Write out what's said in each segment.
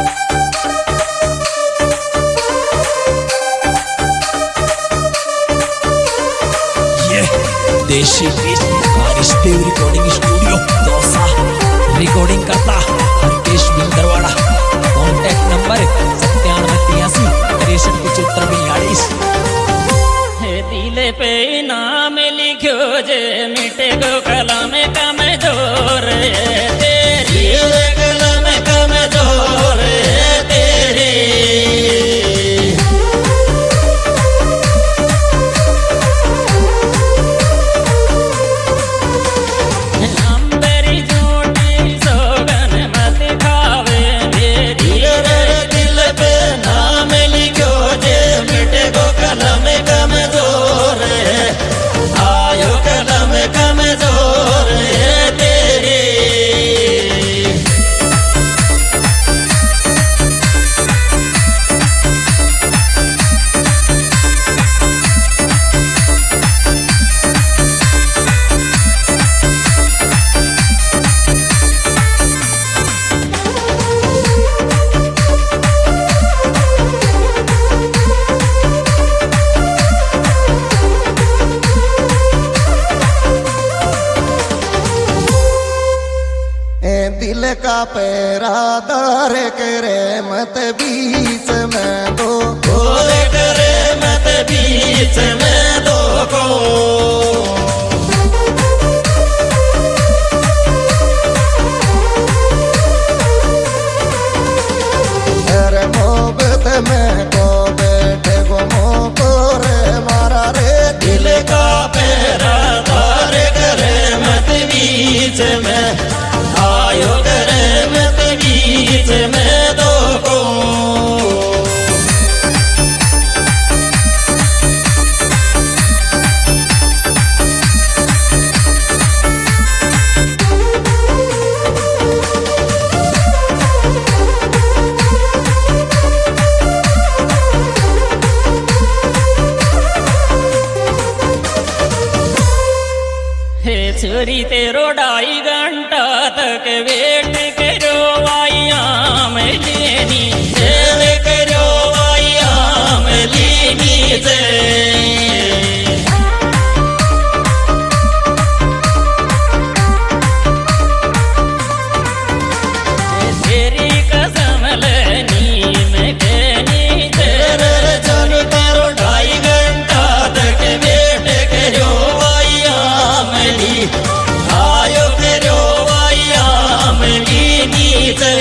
देशी Dev recording studio Dausa recording करता Harkesh बिंदरवाड़ा। Contact number 9783 दिल पे नाम लिखो जे मिटे गो कलम कमजोर तेरी कलम कमजोर तेरी। दिल का पैरा दार करे मत बीच में दो करे मत बीच में दो को। अरे मोहब्बत में को बैठे गो मोको रे मारा रे दिल का पैरा दार करे मत बीच में आयो करे मत बीच में दो को। छोरी तेरो 2.5 घंटा तक वेट करो आया में लेनी जेल करो आया में लेनी से। तेरी कसम लेनी मैं कहनी तेरे छोरी तेरो 2.5 घंटा तक वेट करो आया में ली आयो करो आया में ली से।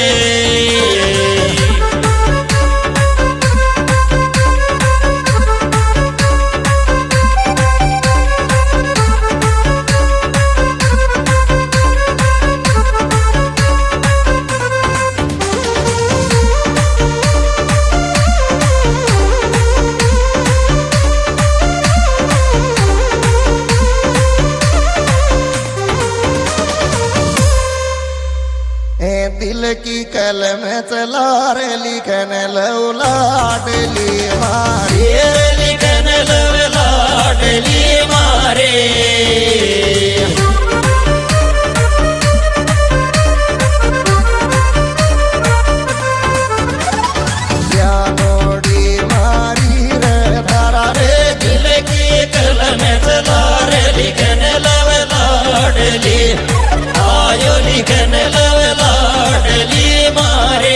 दिल की कलम चला रे लिखन लो लाडली मारी लिखन लो लाडली मारे। मारी रे धारा रे दिल की कलम चला रे लिखन लो लाडली आयो लिखन लो लाडली मारे।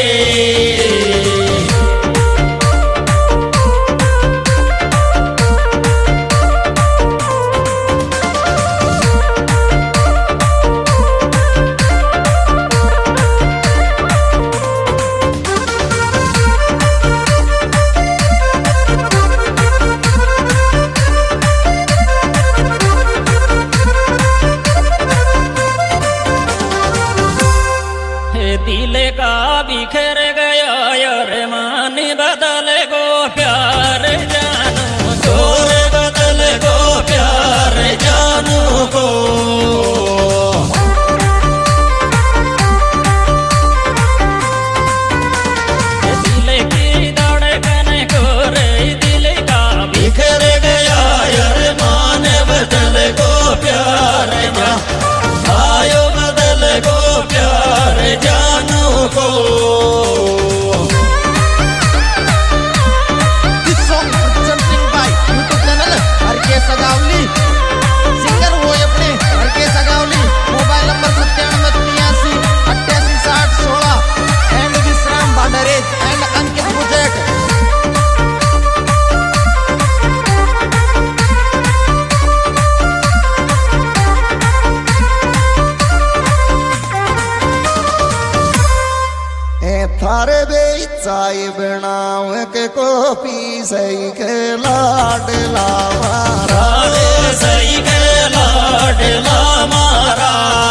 थारे बे चाय बनाव के कॉफी सही के लाडला मारा रे सही के लाडला मारा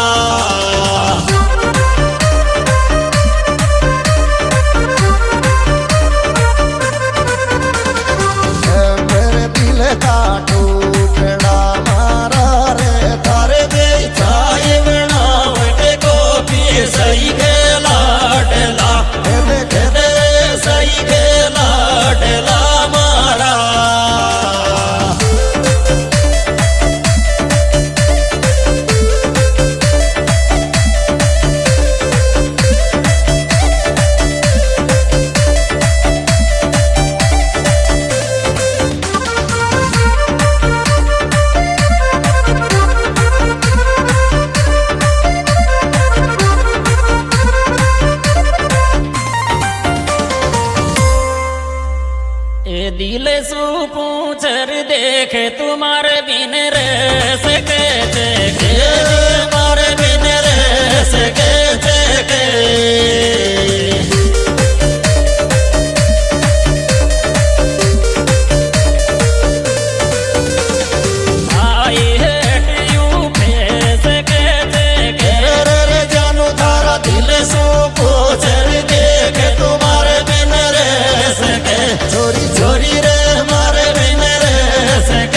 मेरे दिल का टुकड़ा मारा रे थारे बे चाय बनाव के कॉफी सही के लाडला दे सही के लाडला मारा ए दिल सु पूछर देख तुम्हारे बिन रह सके तुम्हारे बिन रह सके आई हेट यू फेस के रे जानू तारा दिल सु पूछर देख तुम्हारे बिन रह सके चोरी चोरी रे मारे बिन रह सके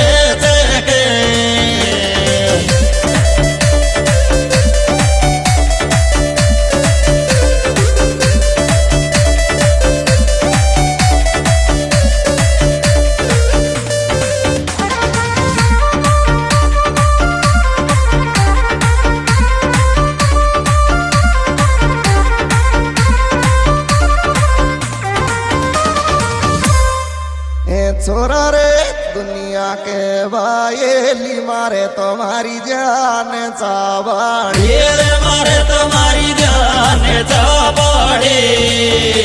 छोरा रे दुनिया के वायेली मारे तुम्हारी जान चावाड़ी ये रे मारे तुम्हारी जान चाबाड़ी